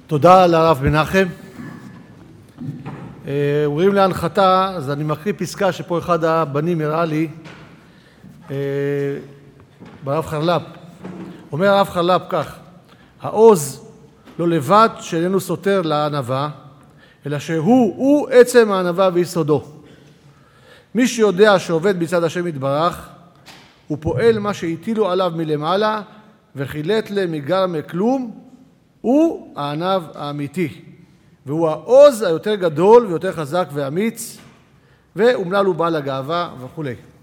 תודה לרב מנחם. אומרים להנחתה, אז אני מקריא פסקה שפה אחד הבנים הראה לי, ברב חרל"פ. אומר הרב חרל"פ כך: העוז לא לבד שאיננו סותר לענווה, אלא שהוא עצם הענווה ויסודו. מי שיודע שעובד מצד השם יתברך, הוא פועל מה שהטילו עליו מלמעלה, וחילט למגר מכלום, הוא הענב האמיתי. והוא העוז היותר גדול ויותר חזק ואמיץ, ואומלל הוא בעל הגאווה וכו'.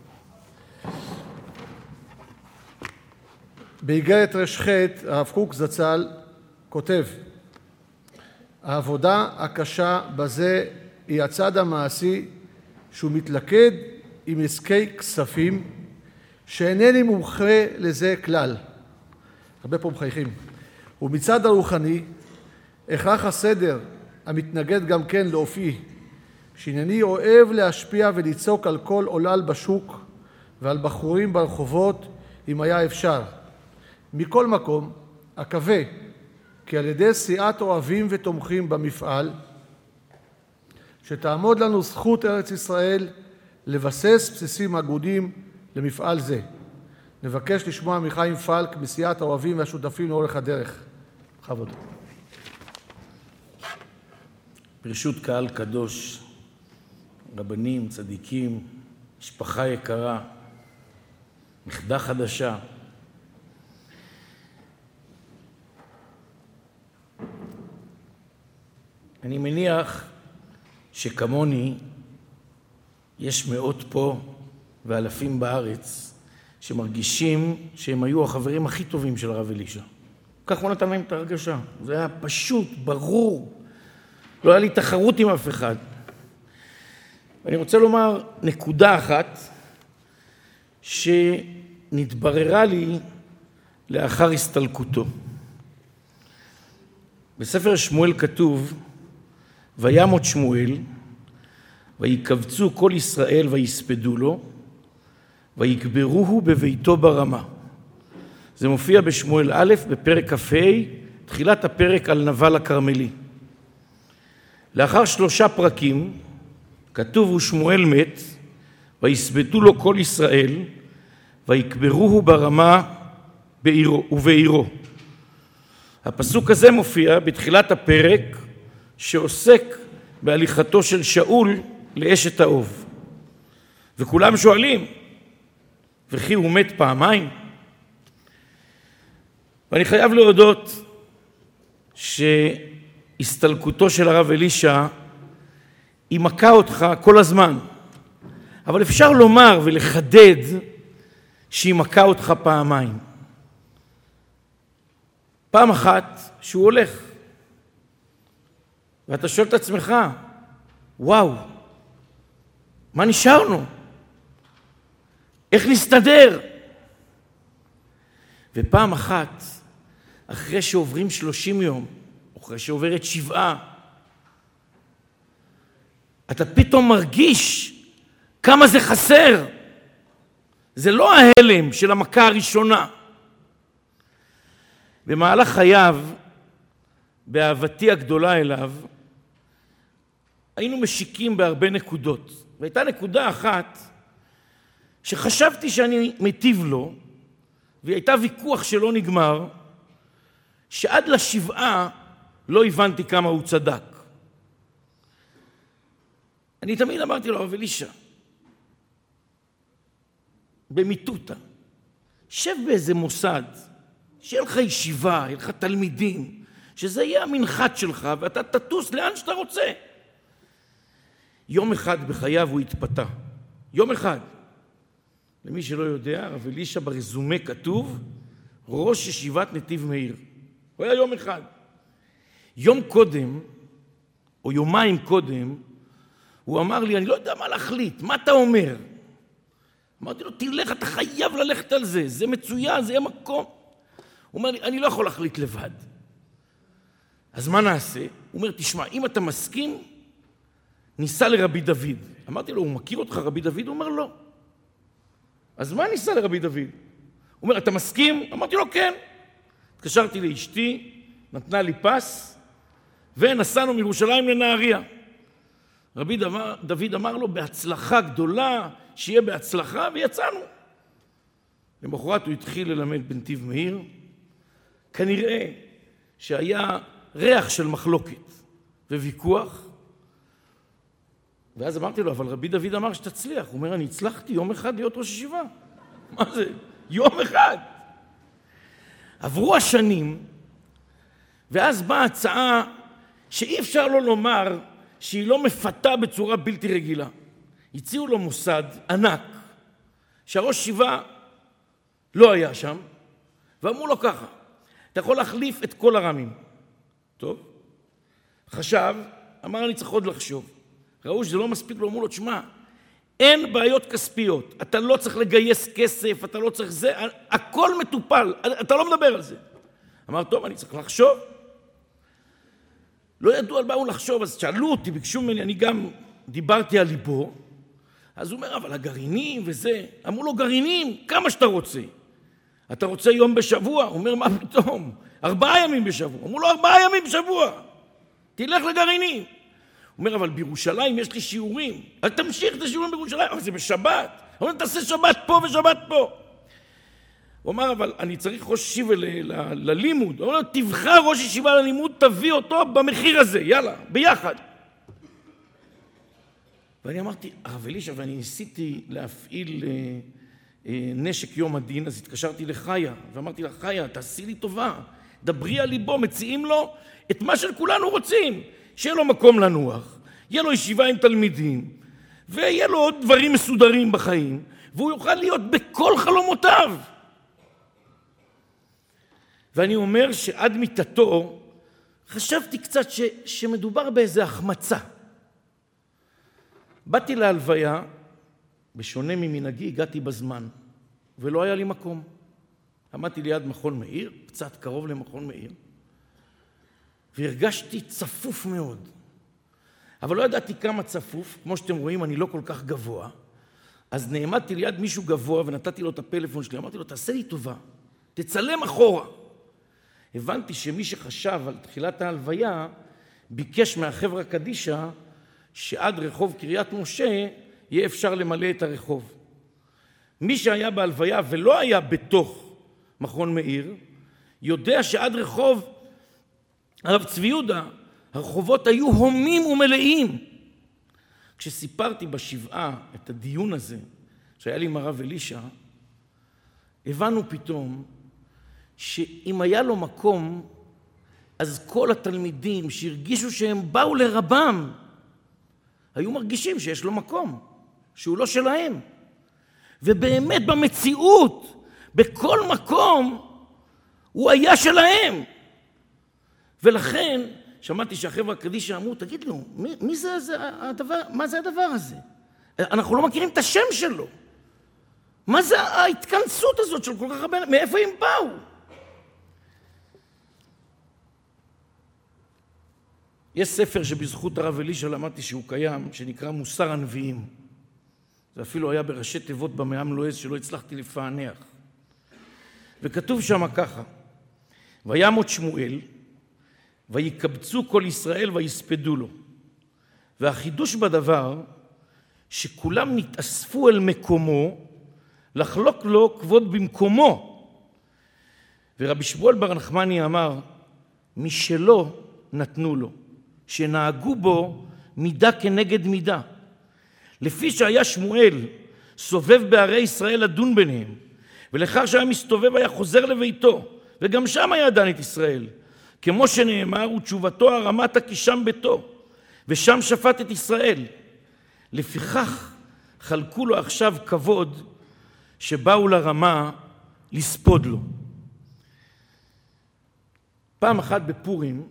באיגרת ר"ח הרב קוק זצ"ל כותב: העבודה הקשה בזה היא הצד המעשי שהוא מתלכד עם עסקי כספים, שאינני מומחה לזה כלל. הרבה פה מחייכים. ומצד הרוחני, הכרח הסדר המתנגד גם כן לאופי, שענייני אוהב להשפיע ולצעוק על כל עולל בשוק ועל בחורים ברחובות אם היה אפשר. מכל מקום, אקווה כי על ידי סיעת אוהבים ותומכים במפעל, שתעמוד לנו זכות ארץ ישראל לבסס בסיסים אגודים למפעל זה. נבקש לשמוע מחיים פלק מסיעת האוהבים והשותפים לאורך הדרך. בכבוד. ברשות קהל קדוש, רבנים, צדיקים, משפחה יקרה, נכדה חדשה, אני מניח שכמוני יש מאות פה ואלפים בארץ שמרגישים שהם היו החברים הכי טובים של הרב אלישע. כך הוא נתן להם את הרגשה. זה היה פשוט, ברור. לא היה לי תחרות עם אף אחד. אני רוצה לומר נקודה אחת שנתבררה לי לאחר הסתלקותו. בספר שמואל כתוב: וימות שמואל, ויקבצו כל ישראל ויספדו לו, ויקברוהו בביתו ברמה. זה מופיע בשמואל א' בפרק כ"ה, תחילת הפרק על נבל הכרמלי. לאחר 3 פרקים כתוב: ושמואל מת, ויספדו לו כל ישראל, ויקברוהו ברמה ובעירו. הפסוק הזה מופיע בתחילת הפרק שעוסק בהליכתו של שאול לאשת האוב. וכולם שואלים, וכי הוא מת פעמיים? ואני חייב להודות שהסתלקותו של הרב אלישע היא מכה אותך כל הזמן. אבל אפשר לומר ולחדד שהיא מכה אותך פעמיים. פעם אחת שהוא הולך, ואתה שואל את עצמך, וואו, מה נשארנו? איך נסתדר? ופעם אחת, אחרי שעוברים 30 יום, אחרי שעוברת 7, אתה פתאום מרגיש כמה זה חסר. זה לא ההלם של המכה הראשונה. במהלך חייו, באהבתי הגדולה אליו, היינו משיקים בהרבה נקודות. והייתה נקודה אחת שחשבתי שאני מטיב לו, והיא הייתה ויכוח שלא נגמר, שעד ל7 לא הבנתי כמה הוא צדק. אני תמיד אמרתי לו, הרב אלישע, במיטוטה, שב באיזה מוסד, שיהיה לך ישיבה, יהיה לך תלמידים, שזה יהיה המנחת שלך, ואתה תטוס לאן שאתה רוצה. יום אחד בחייו הוא התפתה. יום אחד. למי שלא יודע, הרב אלישע ברזומה כתוב, ראש ישיבת נתיב מאיר. הוא היה יום אחד. יום קודם, או יומיים קודם, הוא אמר לי, אני לא יודע מה להחליט, מה אתה אומר? אמרתי לו, תלך, אתה חייב ללכת על זה, זה מצוין, זה יהיה מקום. הוא אומר לי, אני לא יכול להחליט לבד. אז מה נעשה? הוא אומר, תשמע, אם אתה מסכים, ניסה לרבי דוד. אמרתי לו, הוא מכיר אותך רבי דוד? הוא אומר, לא. אז מה ניסה לרבי דוד? הוא אומר, אתה מסכים? אמרתי לו, כן. התקשרתי לאשתי, נתנה לי פס, ונסענו מירושלים לנהריה. רבי דוד אמר לו, בהצלחה גדולה, שיהיה בהצלחה, ויצאנו. למחרת הוא התחיל ללמד בנתיב מאיר. כנראה שהיה ריח של מחלוקת וויכוח. ואז אמרתי לו, אבל רבי דוד אמר שתצליח. הוא אומר, אני הצלחתי יום אחד להיות ראש ישיבה. מה זה? יום אחד. עברו השנים, ואז באה הצעה שאי אפשר לו לומר שהיא לא מפתה בצורה בלתי רגילה. הציעו לו מוסד ענק, שהראש ישיבה לא היה שם, ואמרו לו ככה, אתה יכול להחליף את כל הרמים. טוב? חשב, אמר, אני צריך עוד לחשוב. ראו שזה לא מספיק לו, אמרו לו, תשמע, אין בעיות כספיות, אתה לא צריך לגייס כסף, אתה לא צריך זה, הכל מטופל, אתה לא מדבר על זה. אמר, טוב, אני צריך לחשוב. לא ידעו על מה הוא לחשוב, אז שאלו אותי, ביקשו ממני, אני גם דיברתי על ליבו, אז הוא אומר, אבל הגרעינים וזה, אמרו לו, גרעינים, כמה שאתה רוצה. אתה רוצה יום בשבוע? הוא אומר, מה פתאום? 4 ימים בשבוע. אמרו לו, 4 ימים בשבוע. תלך לגרעינים. הוא אומר, אבל בירושלים יש לי שיעורים. אז תמשיך את השיעורים בירושלים, אבל זה בשבת. הוא אומר, תעשה שבת פה ושבת פה. הוא אמר, אבל אני צריך ראש ישיבה ללימוד. הוא אומר, תבחר ראש ישיבה ללימוד, תביא אותו במחיר הזה, יאללה, ביחד. ואני אמרתי, הרב אלישע, ואני ניסיתי להפעיל נשק יום הדין, אז התקשרתי לחיה, ואמרתי לה, חיה, תעשי לי טובה, דברי על ליבו, מציעים לו את מה שכולנו רוצים, שיהיה לו מקום לנוח, יהיה לו ישיבה עם תלמידים, ויהיה לו עוד דברים מסודרים בחיים, והוא יוכל להיות בכל חלומותיו. ואני אומר שעד מיטתו, חשבתי קצת שמדובר באיזה החמצה. באתי להלוויה, בשונה ממנהגי, הגעתי בזמן, ולא היה לי מקום. עמדתי ליד מכון מאיר, קצת קרוב למכון מאיר, והרגשתי צפוף מאוד. אבל לא ידעתי כמה צפוף, כמו שאתם רואים, אני לא כל כך גבוה, אז נעמדתי ליד מישהו גבוה ונתתי לו את הפלאפון שלי, אמרתי לו, תעשה לי טובה, תצלם אחורה. הבנתי שמי שחשב על תחילת ההלוויה, ביקש מהחברה קדישה, שעד רחוב קריית משה יהיה אפשר למלא את הרחוב. מי שהיה בהלוויה ולא היה בתוך מכון מאיר, יודע שעד רחוב הרב צבי יהודה, הרחובות היו הומים ומלאים. כשסיפרתי בשבעה את הדיון הזה, שהיה לי עם הרב אלישע, הבנו פתאום שאם היה לו מקום, אז כל התלמידים שהרגישו שהם באו לרבם, היו מרגישים שיש לו מקום, שהוא לא שלהם. ובאמת במציאות, בכל מקום, הוא היה שלהם. ולכן, שמעתי שהחברה קדישא אמרו, תגיד לו, מה זה הדבר הזה? אנחנו לא מכירים את השם שלו. מה זה ההתכנסות הזאת של כל כך הרבה, מאיפה הם באו? יש ספר שבזכות הרב אלישע למדתי שהוא קיים, שנקרא מוסר הנביאים. זה אפילו היה בראשי תיבות במעם לועז שלא הצלחתי לפענח. וכתוב שם ככה, וימות שמואל, ויקבצו כל ישראל ויספדו לו. והחידוש בדבר, שכולם נתאספו אל מקומו, לחלוק לו כבוד במקומו. ורבי שמואל בר נחמני אמר, משלו נתנו לו, שנהגו בו מידה כנגד מידה. לפי שהיה שמואל סובב בערי ישראל לדון ביניהם, ולאחר שהיה מסתובב היה חוזר לביתו, וגם שם היה דן את ישראל. כמו שנאמר, ותשובתו הרמתה כי שם ביתו, ושם שפט את ישראל. לפיכך חלקו לו עכשיו כבוד שבאו לרמה לספוד לו. פעם אחת בפורים,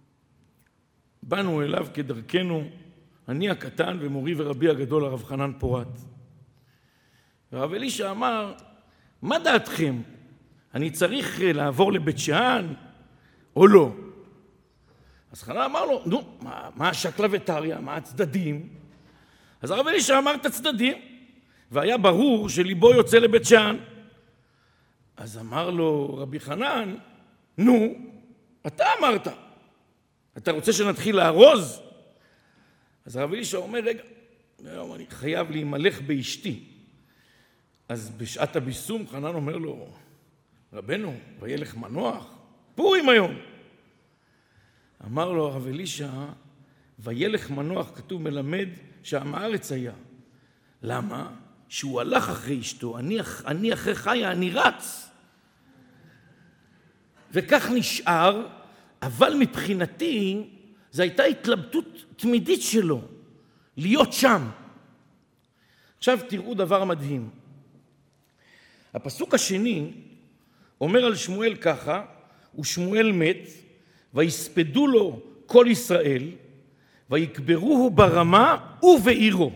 באנו אליו כדרכנו, אני הקטן ומורי ורבי הגדול הרב חנן פורת. והרב אלישע אמר, מה דעתכם? אני צריך לעבור לבית שאן או לא? אז חנן אמר לו, נו, מה השקלא וטריא, מה הצדדים? אז הרב אלישע אמר את הצדדים, והיה ברור שליבו יוצא לבית שאן. אז אמר לו רבי חנן, נו, אתה אמרת, אתה רוצה שנתחיל לארוז? אז הרב אלישע אומר, רגע, אני חייב להימלך באשתי. אז בשעת הביסום חנן אומר לו, רבנו, וילך מנוח, פורים היום. אמר לו הרב אלישע, וילך מנוח, כתוב מלמד שעם הארץ היה. למה? שהוא הלך אחרי אשתו, אני אחרי חיה, אני רץ. וכך נשאר, אבל מבחינתי, זו הייתה התלבטות תמידית שלו, להיות שם. עכשיו תראו דבר מדהים. הפסוק השני אומר על שמואל ככה, ושמואל מת, ויספדו לו כל ישראל, ויקברוהו ברמה ובעירו.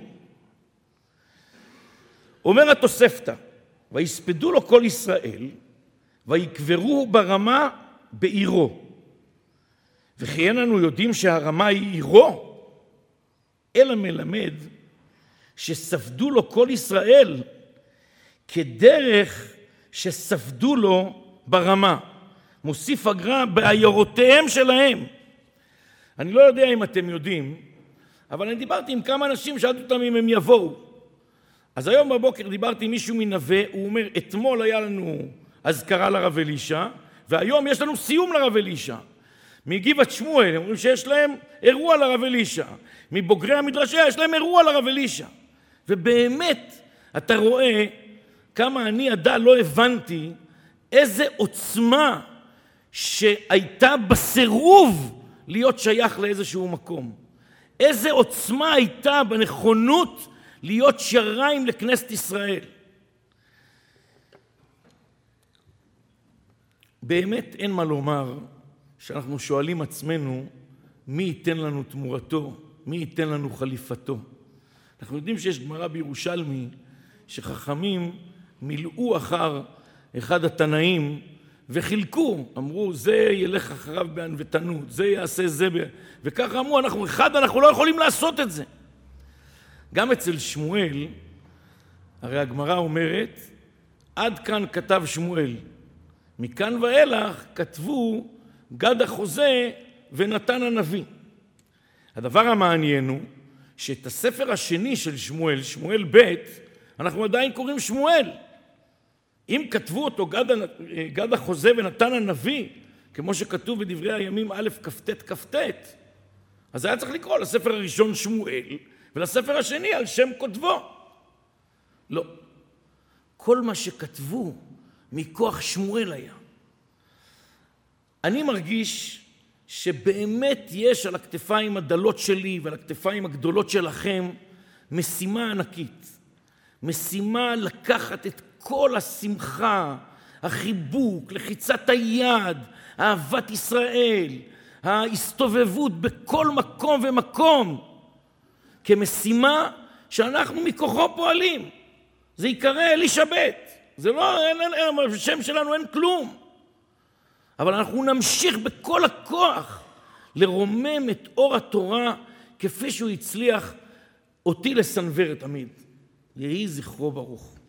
אומר התוספתא, ויספדו לו כל ישראל, ויקברוהו ברמה בעירו. וכי איננו יודעים שהרמה היא עירו, אלא מלמד שספדו לו כל ישראל כדרך שספדו לו ברמה. מוסיף הגר"א בעיירותיהם שלהם. אני לא יודע אם אתם יודעים, אבל אני דיברתי עם כמה אנשים, שאלתי אותם אם הם יבואו. אז היום בבוקר דיברתי עם מישהו מנווה, הוא אומר, אתמול היה לנו אזכרה לרב אלישע, והיום יש לנו סיום לרב אלישע. מגבעת שמואל, אומרים שיש להם אירוע לרב אלישע. מבוגרי המדרשה יש להם אירוע לרב אלישע. ובאמת, אתה רואה כמה אני לא הבנתי איזה עוצמה שהייתה בסירוב להיות שייך לאיזשהו מקום. איזה עוצמה הייתה בנכונות להיות שריים לכנסת ישראל. באמת אין מה לומר שאנחנו שואלים עצמנו מי ייתן לנו תמורתו, מי ייתן לנו חליפתו. אנחנו יודעים שיש גמרא בירושלמי שחכמים מילאו אחר אחד התנאים וחילקו, אמרו זה ילך אחריו בענוותנות, זה יעשה זה, וככה אמרו אנחנו לא יכולים לעשות את זה. גם אצל שמואל, הרי הגמרא אומרת, עד כאן כתב שמואל, מכאן ואילך כתבו גד החוזה ונתן הנביא. הדבר המעניין הוא שאת הספר השני של שמואל, שמואל ב', אנחנו עדיין קוראים שמואל. אם כתבו אותו גד החוזה ונתן הנביא, כמו שכתוב בדברי הימים א' כ"ט כ"ט, אז היה צריך לקרוא לספר הראשון שמואל, ולספר השני על שם כותבו. לא. כל מה שכתבו מכוח שמואל היה. אני מרגיש שבאמת יש על הכתפיים הדלות שלי ועל הכתפיים הגדולות שלכם משימה ענקית. משימה לקחת את כל השמחה, החיבוק, לחיצת היד, אהבת ישראל, ההסתובבות בכל מקום ומקום, כמשימה שאנחנו מכוחו פועלים. זה יקרא אלישע ב'. זה לא, בשם שלנו אין כלום. אבל אנחנו נמשיך בכל הכוח לרומם את אור התורה כפי שהוא הצליח אותי לסנוור תמיד. יהי זכרו ברוך.